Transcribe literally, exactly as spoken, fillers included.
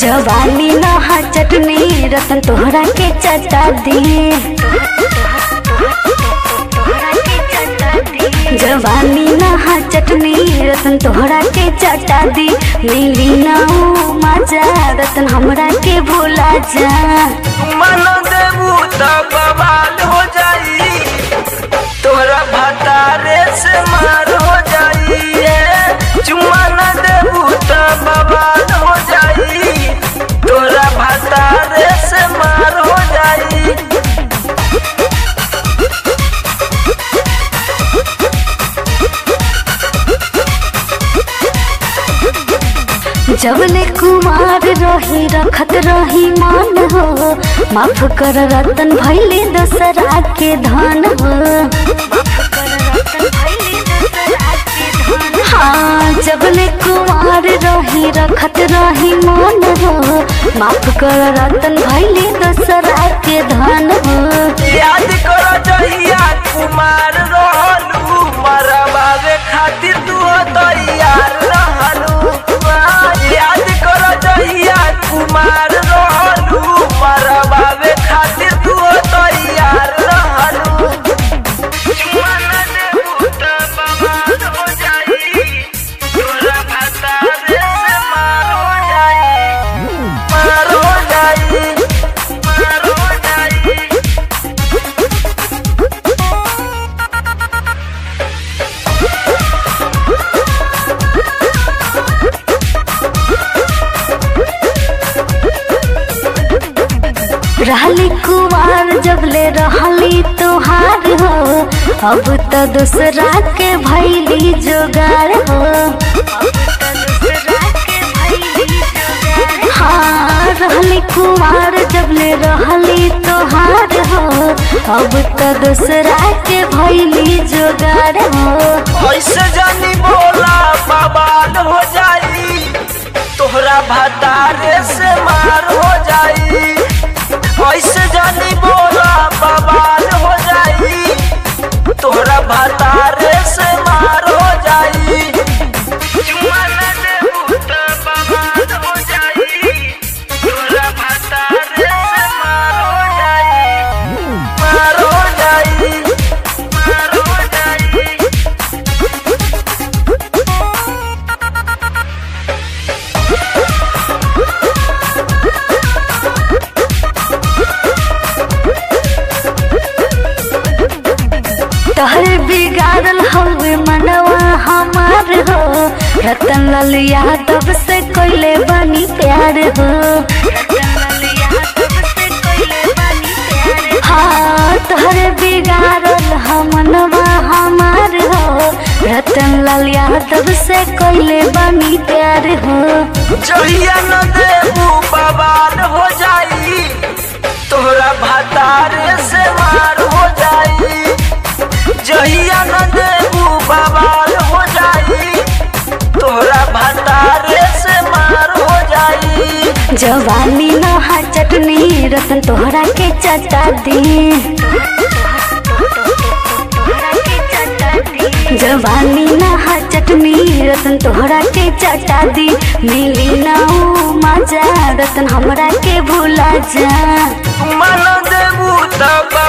जवानी नहा चटनी रतन तोहरा के चटा दी। जवानी नहा चटनी रतन तोहरा के चटा दी। मिली ना मजा रतन हमरा के भूला जा। मन देबू त बवाल हो जाई, तोहरा भतारे से मार हो जाई। चुम्मा न देबू त बवाल हो जाई, तोहरा भतारे से मार हो जाई। जबले कुमार रही रखत रही मान हो। माफ कर रतन भैले दसरा के धन हो। हाँ जबले कुमार रही रखत रही मान हो। माफ कर रतन भैले दसरा के धन हो। याद करो जहिया कुमार रहलू, मरवावे खातिर तू तैयार रहलू। याद करो जहिया कुमार रहलू, मरवावे खातिर तू तैयार रहलू। चुम्मा न देबू त बवाल हो जाई, तोहरा भतारे से मार हो जाई। मार हो जाई, मार हो जाई। रहली कुमार जबले रहली तोहार हो। अब तो दूसरा के भैली जोगार हो। हाँ रहली कुमार जबले रहली तोहार हो। अब तो दूसरा के भैली जोगार हो। ऐसे जानी बोला बवाल हो जाई, तोहरा भतारे से मार हो जाई। ऐसे जानी बोला बवाल हो जाई, तोहरा भतारे से मार हो जाई। चुम्मा न देबू त बवाल हो जाई, तोहरा भतारे से मार हो जाई। मार हो जाई, मार हो जाई। तोहरे बिगाड़ल हवे मनवा हमार हो। रतन लाल यादव से कोइले बनी प्यार हो। हाँ तोहरे बिगाड़ल हम मनवा हमार हो। रतन लाल यादव से कोइले बनी प्यार हो। जहिया न देबू बवाल हो जाई, तोहरा भतारे से मार हो जाई। जहिया न देबू बवाल हो जाई, तोहरा भतारे से मार हो जाई। जवानी नहा चटनी रतन तोहरा के चटा दी। जवानी नहा चटनी रतन तोहरा के चटा दी। मिली ना मजा रतन हमरा के भूला जा। मन देबू त